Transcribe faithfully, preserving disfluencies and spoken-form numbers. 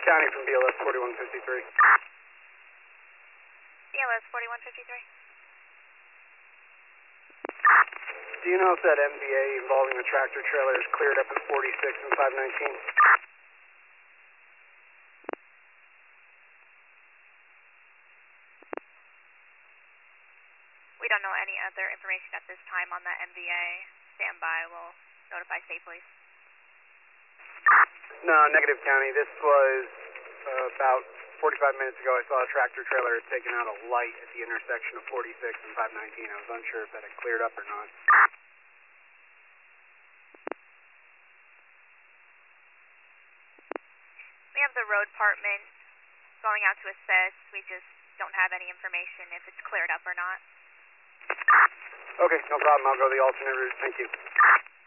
County from B L S forty-one fifty-three. B L S forty-one fifty-three. Do you know if that M V A involving the tractor trailer is cleared up at forty-six and five nineteen? We don't know any other information at this time on that M V A. Stand by. We'll notify State Police. No, negative, County. This was uh, about forty-five minutes ago. I saw a tractor trailer had taken out a light at the intersection of forty-six and five nineteen. I was unsure if that had cleared up or not. We have the road department going out to assess. We just don't have any information if it's cleared up or not. Okay, no problem. I'll go the alternate route. Thank you.